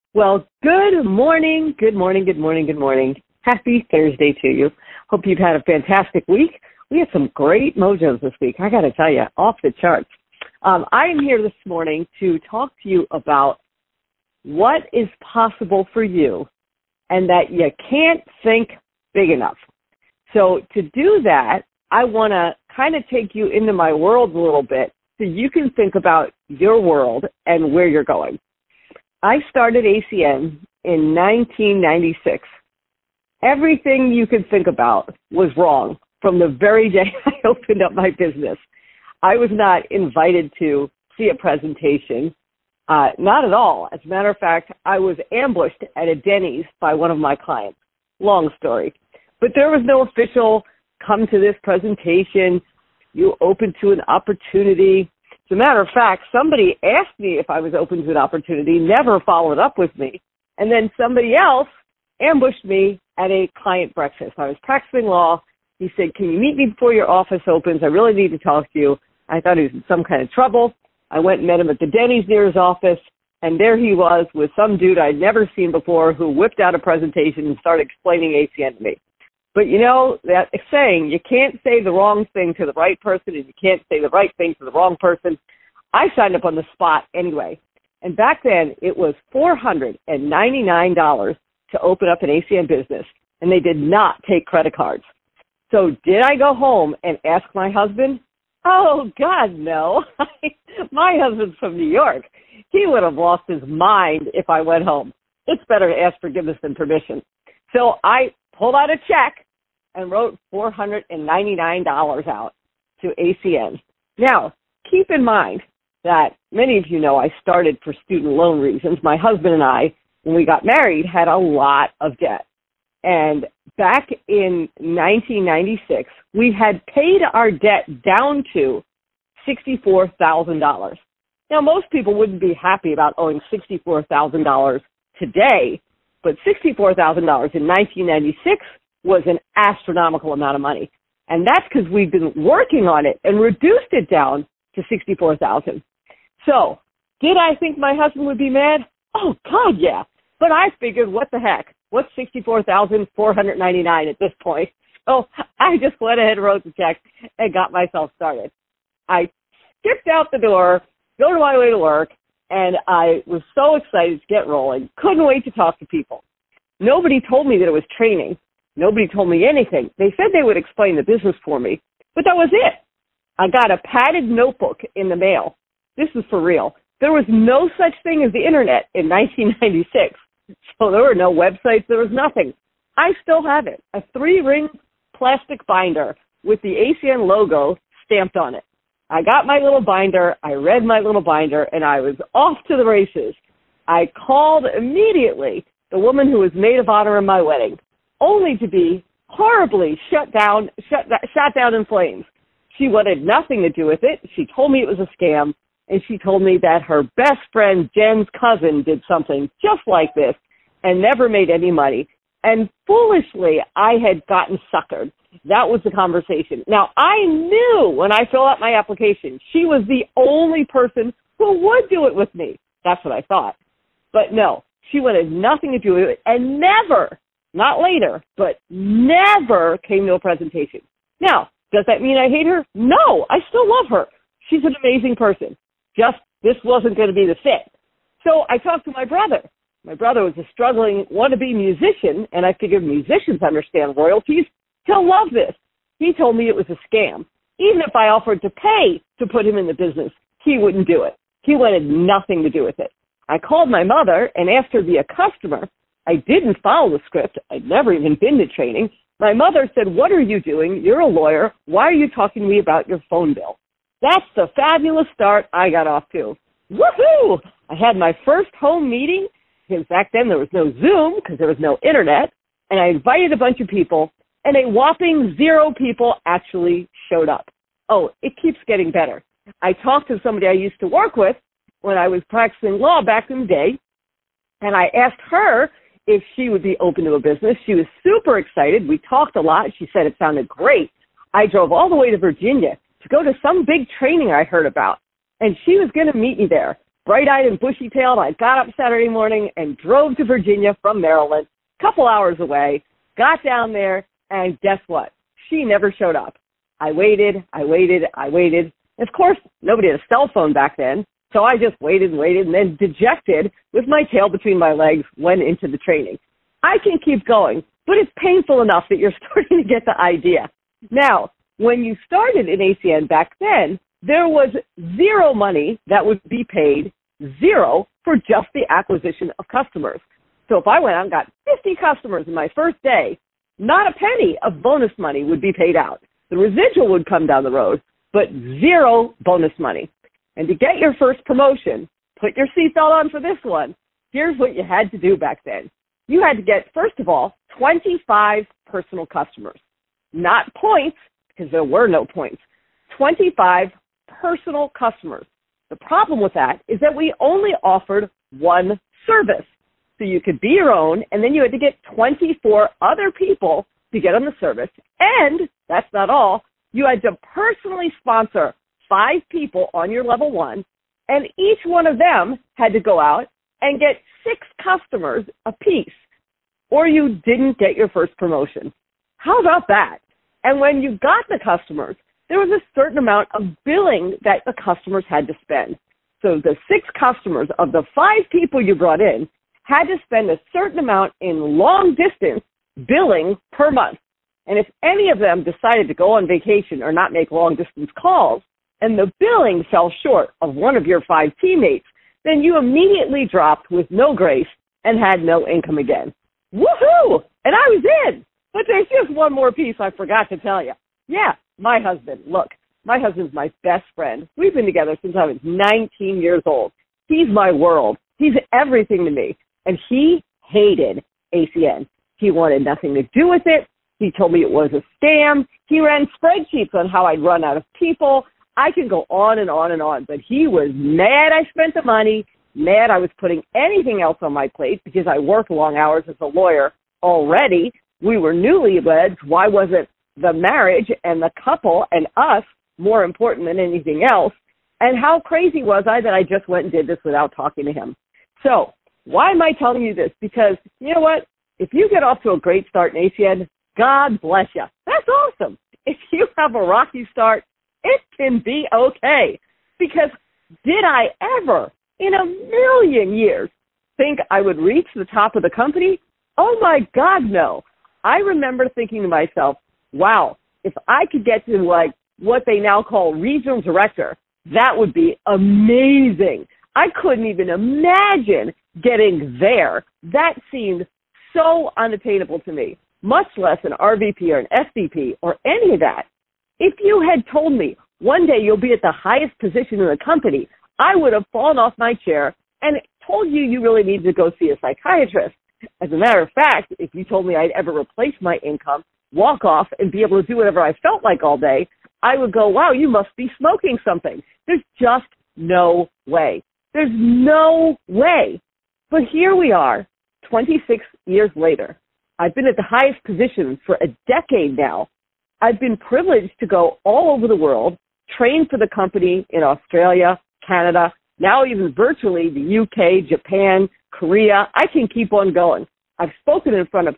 Well, good morning, good morning, good morning, good morning. Happy Thursday to you. Hope you've had a fantastic week. We had some great mojos this week. I got to tell you, off the charts. I am here this morning to talk to you about what is possible for you and that you can't think big enough. So to do that, I want to kind of take you into my world a little bit so you can think about your world and where you're going. I started ACN in 1996. Everything you could think about was wrong from the very day I opened up my business. I was not invited to see a presentation, not at all. As a matter of fact, I was ambushed at a Denny's by one of my clients. Long story. But there was no official come to this presentation, you open to an opportunity. As a matter of fact, somebody asked me if I was open to an opportunity, never followed up with me. And then somebody else ambushed me at a client breakfast. I was practicing law. He said, "Can you meet me before your office opens? I really need to talk to you." I thought he was in some kind of trouble. I went and met him at the Denny's near his office. And there he was with some dude I'd never seen before who whipped out a presentation and started explaining ACN to me. But you know, that saying, you can't say the wrong thing to the right person and you can't say the right thing to the wrong person. I signed up on the spot anyway. And back then, it was $499 to open up an ACN business, and they did not take credit cards. So did I go home and ask my husband? Oh, God, no. My husband's from New York. He would have lost his mind if I went home. It's better to ask forgiveness than permission. So I pulled out a check and wrote $499 out to ACN. Now, keep in mind that many of you know I started for student loan reasons. My husband and I, when we got married, had a lot of debt. And back in 1996, we had paid our debt down to $64,000. Now, most people wouldn't be happy about owing $64,000 today, but $64,000 in 1996 was an astronomical amount of money. And that's because we've been working on it and reduced it down to $64,000. So, did I think my husband would be mad? Oh, God, yeah. But I figured, what the heck? What's $64,499 at this point? So I just went ahead and wrote the check and got myself started. I skipped out the door, go to my way to work, and I was so excited to get rolling. Couldn't wait to talk to people. Nobody told me that it was training. Nobody told me anything. They said they would explain the business for me, but that was it. I got a padded notebook in the mail. This is for real. There was no such thing as the internet in 1996. So there were no websites. There was nothing. I still have it, a 3-ring plastic binder with the ACN logo stamped on it. I got my little binder, I read my little binder, and I was off to the races. I called immediately the woman who was maid of honor in my wedding, only to be horribly shot down in flames. She wanted nothing to do with it. She told me it was a scam, and she told me that her best friend Jen's cousin did something just like this and never made any money. And foolishly, I had gotten suckered. That was the conversation. Now, I knew when I filled out my application, she was the only person who would do it with me. That's what I thought. But no, she wanted nothing to do with it and never, not later, but never came to a presentation. Now, does that mean I hate her? No, I still love her. She's an amazing person. Just this wasn't going to be the fit. So I talked to my brother. My brother was a struggling wannabe musician, and I figured musicians understand royalties. He'll love this. He told me it was a scam. Even if I offered to pay to put him in the business, he wouldn't do it. He wanted nothing to do with it. I called my mother and asked her to be a customer. I didn't follow the script. I'd never even been to training. My mother said, "What are you doing? You're a lawyer. Why are you talking to me about your phone bill?" That's the fabulous start I got off to. Woohoo! I had my first home meeting, because back then there was no Zoom, because there was no internet, and I invited a bunch of people, and a whopping 0 people actually showed up. Oh, it keeps getting better. I talked to somebody I used to work with when I was practicing law back in the day, and I asked her if she would be open to a business. She was super excited. We talked a lot. She said it sounded great. I drove all the way to Virginia to go to some big training I heard about, and she was going to meet me there. bright-eyed and bushy-tailed, I got up Saturday morning and drove to Virginia from Maryland, a couple hours away, got down there, and guess what? She never showed up. I waited. Of course, nobody had a cell phone back then, so I just waited, and then dejected, with my tail between my legs, went into the training. I can keep going, but it's painful enough that you're starting to get the idea. Now, when you started in ACN back then, there was zero money that would be paid, zero, for just the acquisition of customers. So if I went out and got 50 customers in my first day, not a penny of bonus money would be paid out. The residual would come down the road, but zero bonus money. And to get your first promotion, put your seatbelt on for this one, here's what you had to do back then. You had to get, first of all, 25 personal customers. Not points, because there were no points. 25 personal customers. The problem with that is that we only offered one service. So you could be your own, and then you had to get 24 other people to get on the service. And that's not all. You had to personally sponsor 5 people on your level 1, and each one of them had to go out and get 6 customers apiece, or you didn't get your first promotion. How about that? And when you got the customers, there was a certain amount of billing that the customers had to spend. So the 6 customers of the 5 people you brought in had to spend a certain amount in long distance billing per month. And if any of them decided to go on vacation or not make long distance calls, and the billing fell short of one of your 5 teammates, then you immediately dropped with no grace and had no income again. Woohoo! And I was in. But there's just one more piece I forgot to tell you. Yeah, my husband. Look, my husband's my best friend. We've been together since I was 19 years old. He's my world. He's everything to me. And he hated ACN. He wanted nothing to do with it. He told me it was a scam. He ran spreadsheets on how I'd run out of people. I can go on and on and on. But he was mad I spent the money, mad I was putting anything else on my plate because I worked long hours as a lawyer already. We were newlyweds. Why wasn't the marriage and the couple and us more important than anything else? And how crazy was I that I just went and did this without talking to him? So why am I telling you this? Because you know what? If you get off to a great start in ACN, God bless you. That's awesome. If you have a rocky start, it can be okay. Because did I ever in a million years think I would reach the top of the company? Oh my God, no. I remember thinking to myself, wow, if I could get to like what they now call regional director, that would be amazing. I couldn't even imagine getting there. That seemed so unattainable to me, much less an RVP or an SVP or any of that. If you had told me one day you'll be at the highest position in the company, I would have fallen off my chair and told you you really need to go see a psychiatrist. As a matter of fact, if you told me I'd ever replace my income, walk off, and be able to do whatever I felt like all day, I would go, wow, you must be smoking something. There's just no way. There's no way. But here we are, 26 years later. I've been at the highest position for a decade now. I've been privileged to go all over the world, train for the company in Australia, Canada, now even virtually the UK, Japan, Korea. I can keep on going. I've spoken in front of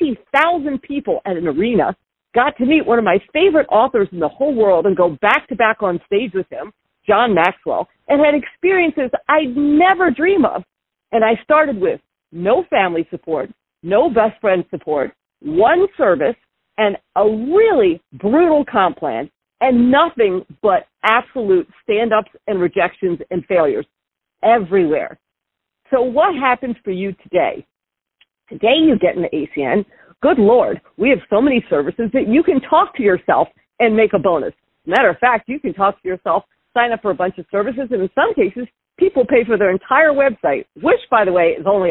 20,000 people at an arena, got to meet one of my favorite authors in the whole world and go back-to-back on stage with him, John Maxwell, and had experiences I'd never dream of. And I started with no family support, no best friend support, one service, and a really brutal comp plan, and nothing but absolute stand-ups and rejections and failures everywhere. So what happens for you today? Today you get into ACN. Good Lord, we have so many services that you can talk to yourself and make a bonus. Matter of fact, you can talk to yourself, sign up for a bunch of services, and in some cases, people pay for their entire website, which, by the way, is only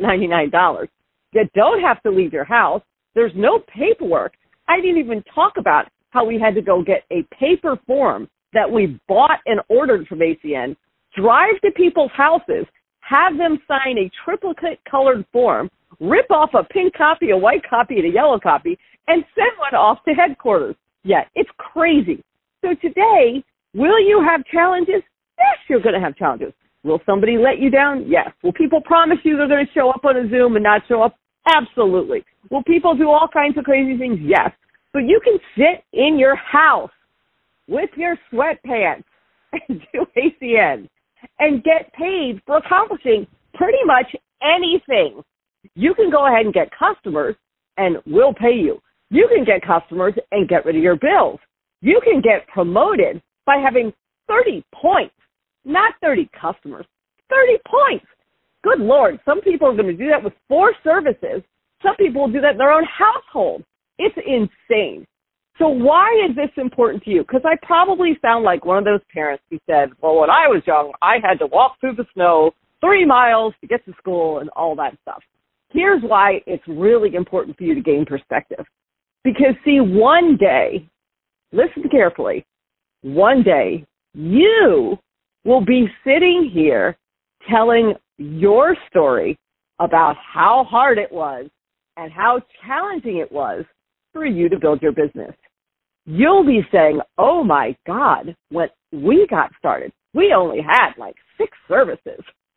$199. You don't have to leave your house. There's no paperwork. I didn't even talk about how we had to go get a paper form that we bought and ordered from ACN, drive to people's houses, have them sign a triplicate colored form, rip off a pink copy, a white copy, and a yellow copy, and send one off to headquarters. Yeah, it's crazy. So today, will you have challenges? Yes, you're going to have challenges. Will somebody let you down? Yes. Will people promise you they're going to show up on a Zoom and not show up? Absolutely. Will people do all kinds of crazy things? Yes. But you can sit in your house with your sweatpants and do ACN and get paid for accomplishing pretty much anything. You can go ahead and get customers and we'll pay you. You can get customers and get rid of your bills. You can get promoted by having 30 points, not 30 customers, 30 points. Good Lord, some people are going to do that with 4 services. Some people will do that in their own household. It's insane. So why is this important to you? Because I probably sound like one of those parents who said, well, when I was young, I had to walk through the snow 3 miles to get to school and all that stuff. Here's why it's really important for you to gain perspective. Because, see, one day, listen carefully, one day you will be sitting here telling your story about how hard it was and how challenging it was for you to build your business. You'll be saying, oh my God, when we got started, we only had like 6 services.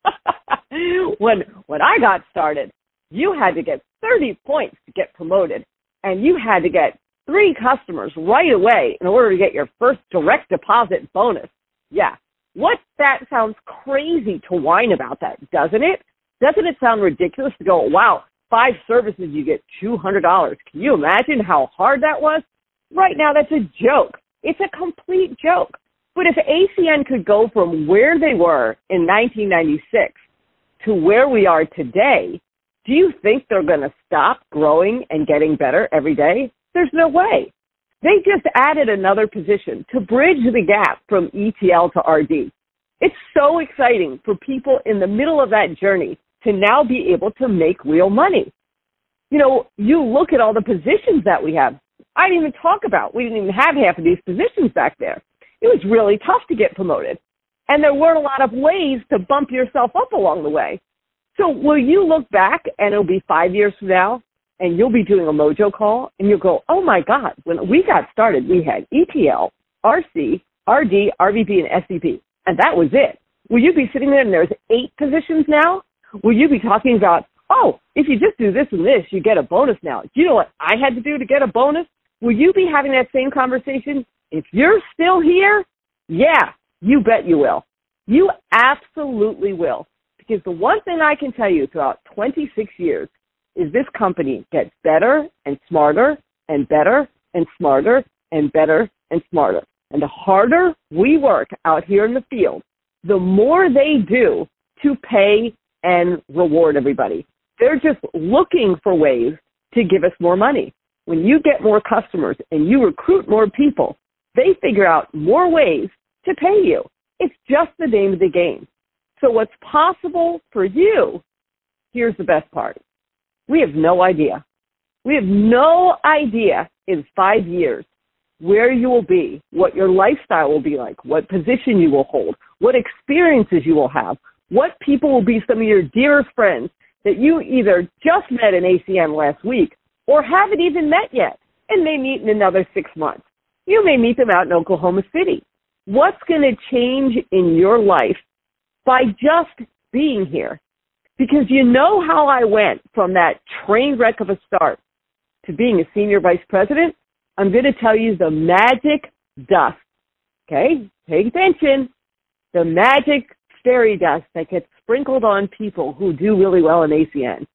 When I got started, you had to get 30 points to get promoted, and you had to get 3 customers right away in order to get your first direct deposit bonus. Yeah. That sounds crazy to whine about that, doesn't it? Doesn't it sound ridiculous to go, wow, 5 services, you get $200. Can you imagine how hard that was? Right now, that's a joke. It's a complete joke. But if ACN could go from where they were in 1996 to where we are today, do you think they're going to stop growing and getting better every day? There's no way. They just added another position to bridge the gap from ETL to RD. It's so exciting for people in the middle of that journey to now be able to make real money. You know, you look at all the positions that we have. I didn't even talk about, we didn't even have half of these positions back there. It was really tough to get promoted. And there weren't a lot of ways to bump yourself up along the way. So will you look back and it'll be 5 years from now and you'll be doing a Mojo call and you'll go, oh my God, when we got started, we had ETL, RC, RD, RVP, and SCP. And that was it. Will you be sitting there and there's 8 positions now? Will you be talking about, oh, if you just do this and this, you get a bonus now. Do you know what I had to do to get a bonus? Will you be having that same conversation? If you're still here, yeah, you bet you will. You absolutely will. Because the one thing I can tell you throughout 26 years is this company gets better and smarter and better and smarter and better and smarter. And the harder we work out here in the field, the more they do to pay and reward everybody. They're just looking for ways to give us more money. When you get more customers and you recruit more people, they figure out more ways to pay you. It's just the name of the game. So what's possible for you, here's the best part. We have no idea. We have no idea in 5 years where you will be, what your lifestyle will be like, what position you will hold, what experiences you will have, what people will be some of your dearest friends that you either just met in ACN last week or haven't even met yet and may meet in another 6 months. You may meet them out in Oklahoma City. What's going to change in your life by just being here? Because you know how I went from that train wreck of a start to being a senior vice president? I'm going to tell you the magic dust. Okay? Pay attention. The magic fairy dust that gets sprinkled on people who do really well in ACN.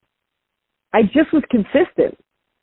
I just was consistent.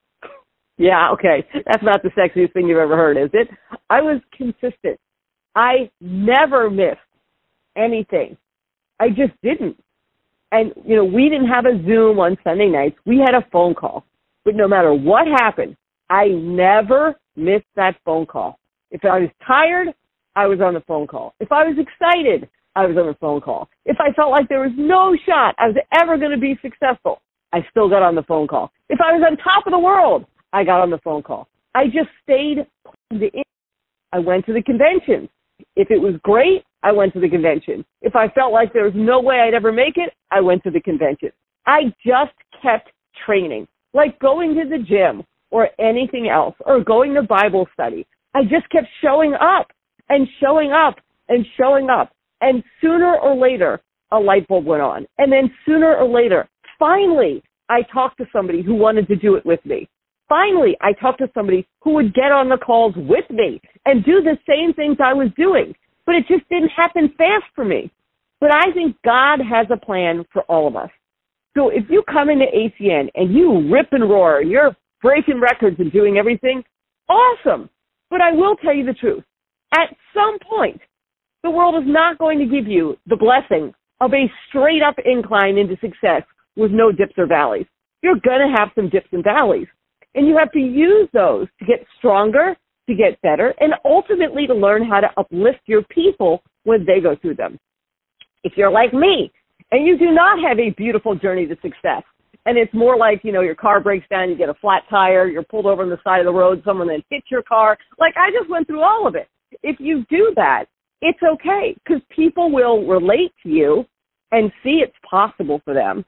Yeah, okay. That's not the sexiest thing you've ever heard, is it? I was consistent. I never missed anything. I just didn't. And, you know, we didn't have a Zoom on Sunday nights. We had a phone call. But no matter what happened, I never missed that phone call. If I was tired, I was on the phone call. If I was excited, I was on the phone call. If I felt like there was no shot I was ever going to be successful, I still got on the phone call. If I was on top of the world, I got on the phone call. I just stayed plugged in. I went to the conventions. If it was great, I went to the convention. If I felt like there was no way I'd ever make it, I went to the convention. I just kept training, like going to the gym or anything else, or going to Bible study. I just kept showing up and showing up and showing up. And sooner or later, a light bulb went on. And then sooner or later, finally, I talked to somebody who wanted to do it with me. Finally, I talked to somebody who would get on the calls with me and do the same things I was doing. But it just didn't happen fast for me. But I think God has a plan for all of us. So if you come into ACN and you rip and roar and you're breaking records and doing everything, awesome. But I will tell you the truth. At some point, the world is not going to give you the blessing of a straight up incline into success with no dips or valleys. You're going to have some dips and valleys. And you have to use those to get stronger, to get better, and ultimately to learn how to uplift your people when they go through them. If you're like me and you do not have a beautiful journey to success, and it's more like, your car breaks down, you get a flat tire, you're pulled over on the side of the road, someone then hits your car. Like, I just went through all of it. If you do that, it's okay, because people will relate to you and see it's possible for them,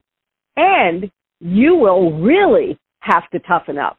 and you will really have to toughen up.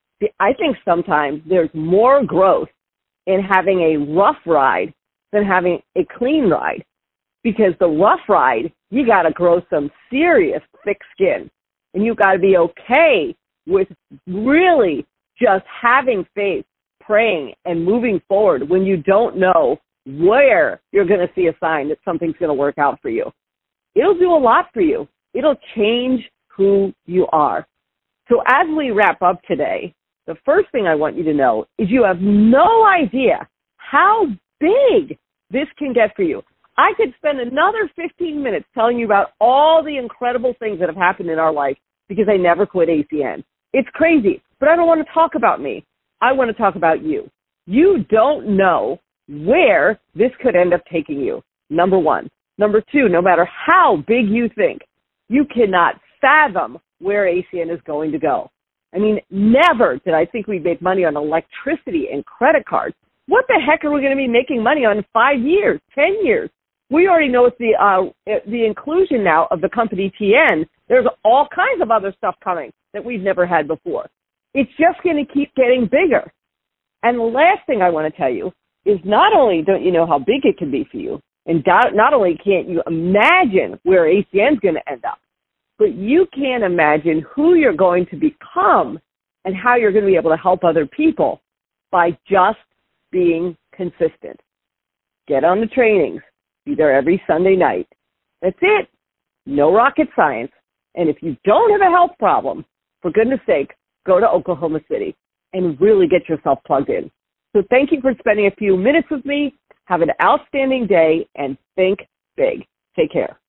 I think sometimes there's more growth in having a rough ride than having a clean ride, because the rough ride, you got to grow some serious thick skin, and you got to be okay with really just having faith, praying, and moving forward when you don't know where you're going to see a sign that something's going to work out for you. It'll do a lot for you. It'll change who you are. So as we wrap up today, the first thing I want you to know is you have no idea how big this can get for you. I could spend another 15 minutes telling you about all the incredible things that have happened in our life because I never quit ACN. It's crazy, but I don't want to talk about me. I want to talk about you. You don't know where this could end up taking you, number one. Number two, no matter how big you think, you cannot fathom where ACN is going to go. I mean, never did I think we'd make money on electricity and credit cards. What the heck are we going to be making money on in 5 years, 10 years? We already know it's the inclusion now of the company TN. There's all kinds of other stuff coming that we've never had before. It's just going to keep getting bigger. And the last thing I want to tell you is not only don't you know how big it can be for you, and not only can't you imagine where ACN's going to end up, but you can't imagine who you're going to become and how you're going to be able to help other people by just being consistent. Get on the trainings. Be there every Sunday night. That's it. No rocket science. And if you don't have a health problem, for goodness sake, go to Oklahoma City and really get yourself plugged in. So thank you for spending a few minutes with me. Have an outstanding day and think big. Take care.